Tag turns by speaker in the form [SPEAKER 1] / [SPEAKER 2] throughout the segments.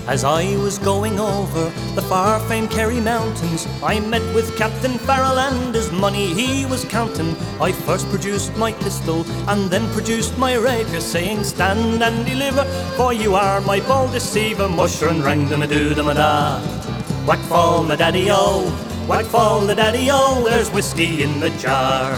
[SPEAKER 1] As I was going over the far-famed Kerry Mountains, I met with Captain Farrell and his money he was counting. I first produced my pistol and then produced my rapier, saying, "Stand and deliver, for you are my bold deceiver." Musher and rang them a do them a da. Whack fall the daddy-o, whack fall the daddy-o, there's whiskey in the jar.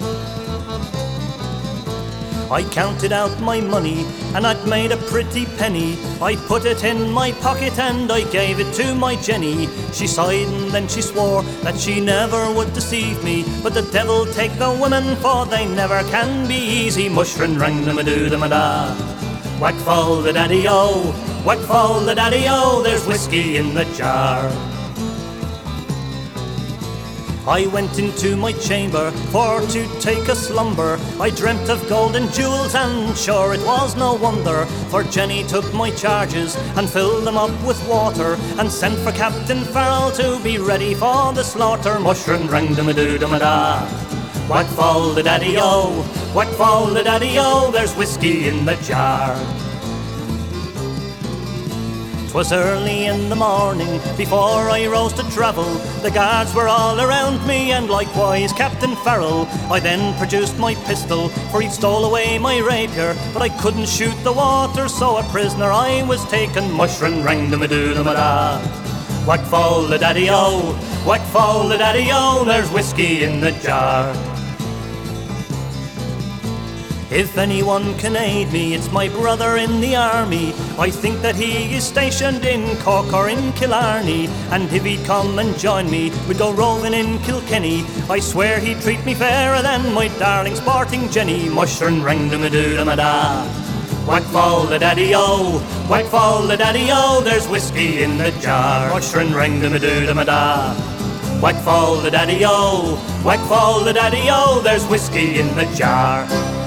[SPEAKER 1] I counted out my money and I'd made a pretty penny. I put it in my pocket and I gave it to my Jenny. She sighed and then she swore that she never would deceive me, but the devil take the women, for they never can be easy. Musher and rang them a do them a da. Whack fall the daddy-o, whack fall the daddy-o, there's whiskey in the jar. I went into my chamber for to take a slumber. I dreamt of gold and jewels, and sure it was no wonder, for Jenny took my charges and filled them up with water, and sent for Captain Farrell to be ready for the slaughter. Musher and rang them a do them a da. Whack fall the daddy-o, whack fall the daddy-o, there's whiskey in the jar. 'Twas early in the morning before I rose to travel. The guards were all around me and likewise Captain Farrell. I then produced my pistol, for he'd stole away my rapier, but I couldn't shoot the water, so a prisoner I was taken. Musher and rang them a do them a da. Whack fall the daddy-o, whack fall the daddy-o, there's whiskey in the jar. If anyone can aid me, it's my brother in the army. I think that he is stationed in Cork or in Killarney, and if he'd come and join me, we'd go roving in Kilkenny. I swear he'd treat me fairer than my darling sporting Jenny. Musher and rang them a do them a da. Whack fall the daddy-o, whack fall the daddy-o, there's whiskey in the jar. Musher and rang them a do them a da. Whack fall the daddy-o, whack fall the daddy-o, there's whiskey in the jar.